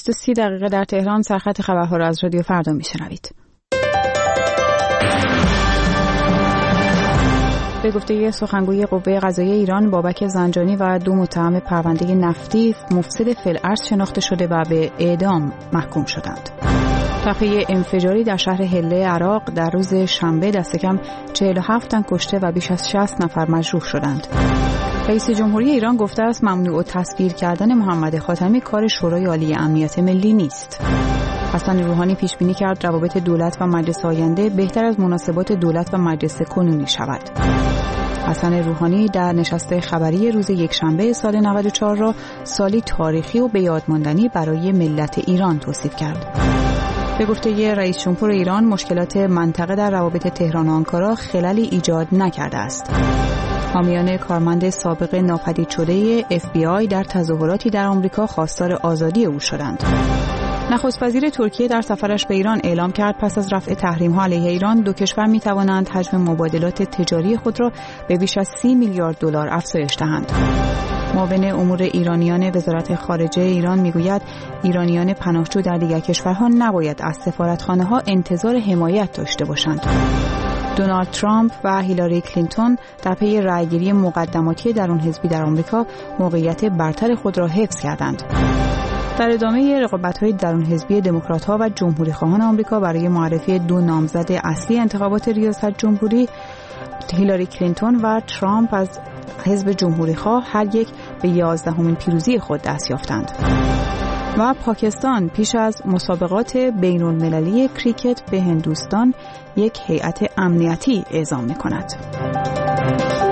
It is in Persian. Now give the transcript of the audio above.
8:30 در تهران. سرخط خبرها را از رادیو فردا میشنوید. به گفته سخنگوی قوه قضاییه ایران، بابک زنجانی و 2 متهم پرونده نفتی مفسد فی‌الارض شناخته شده و به اعدام محکوم شدند. تپه انفجاری در شهر حله عراق در روز شنبه دست کم 47 تن کشته و بیش از 60 نفر مجروح شدند. رئیس جمهوری ایران گفته است ممنوع التصویر کردن محمد خاتمی کار شورای عالی امنیت ملی نیست. حسن روحانی پیش بینی کرد روابط دولت و مجلس آینده بهتر از مناسبات دولت و مجلس کنونی شود. حسن روحانی در نشست خبری روز یکشنبه سال 94 را سالی تاریخی و به یاد ماندنی برای ملت ایران توصیف کرد. به گفته رئیس جمهور ایران، مشکلات منطقه در روابط تهران و آنکارا خللی ایجاد نکرده است. حامیان کارمند سابق ناپدید شده FBI در تظاهراتی در آمریکا خواستار آزادی او شدند. نخست وزیر ترکیه در سفرش به ایران اعلام کرد پس از رفع تحریم‌ها علیه ایران 2 کشور می‌توانند حجم مبادلات تجاری خود را به بیش از 30 میلیارد دلار افزایش دهند. معاون امور ایرانیان وزارت خارجه ایران میگوید ایرانیان پناهجو در دیگر کشورها نباید از سفارتخانه‌ها انتظار حمایت داشته باشند. دونالد ترامپ و هیلاری کلینتون در پی رأیگیری مقدماتی درون حزبی در آمریکا موقعیت برتر خود را حفظ کردند. در ادامه رقابت‌های درون حزبی دموکرات‌ها و جمهوری‌خواهان آمریکا برای معرفی 2 نامزد اصلی انتخابات ریاست جمهوری، هیلاری کلینتون و ترامپ از حزب جمهوری‌خواه هر یک به 11مین پیروزی خود دست یافتند. و پاکستان پیش از مسابقات بین‌المللی کریکت به هندوستان یک هیئت امنیتی اعزام می‌کند.